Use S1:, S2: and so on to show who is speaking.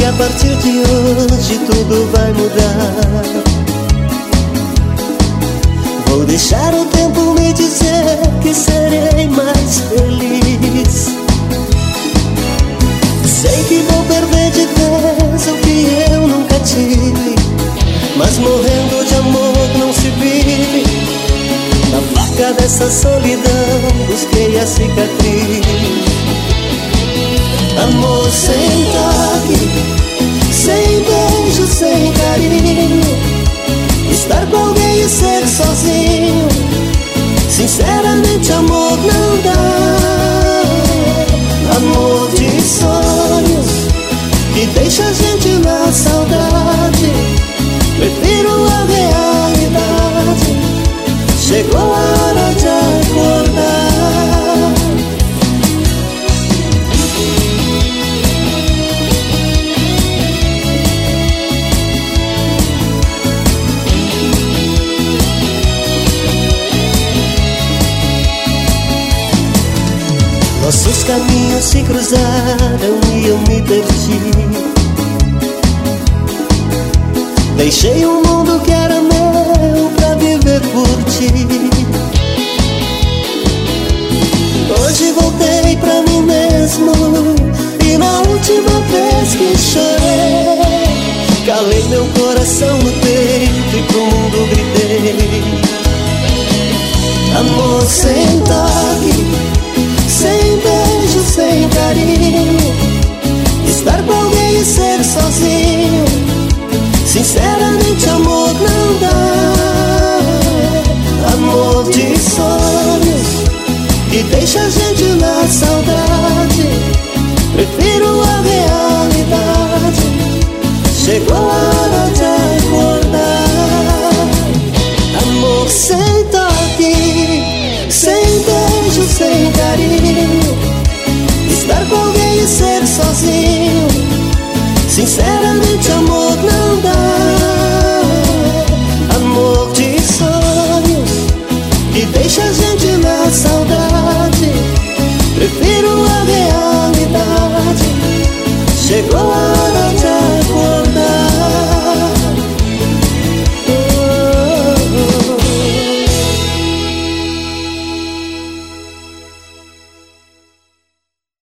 S1: a partir de hoje tudo vai mudar. Vou deixar o tempo me dizer que serei mais feliz. Sei que vou perder de vez o que eu nunca tive, mas morrendo de amor não se vive. Na faca dessa solidão busquei a cicatriz. Amor sem toque, sem beijo, sem carinho, estar com alguém e ser sozinho, sinceramente amor não dá. Amor de sonhos que deixa a gente na saudade, prefiro a realidade. Chegou a hora de acordar. Nossos caminhos se cruzaram e eu me perdi. Deixei um mundo que era meu pra viver por ti. Hoje voltei pra mim mesmo, e na última vez que chorei, calei meu coração no peito e pro mundo gritei. Amor sem toque, sem beijo, sem carinho, estar com alguém e ser sozinho, sinceramente amor não dá. Amor de sonhos que deixa a gente na saudade, prefiro a realidade. Chegou a hora de acordar. Amor sem toque, sem beijo, sem carinho, estar com alguém e ser sozinho, sinceramente amor não dá. Amor de sonhos que deixa a gente na saudade, prefiro a realidade. Chegou a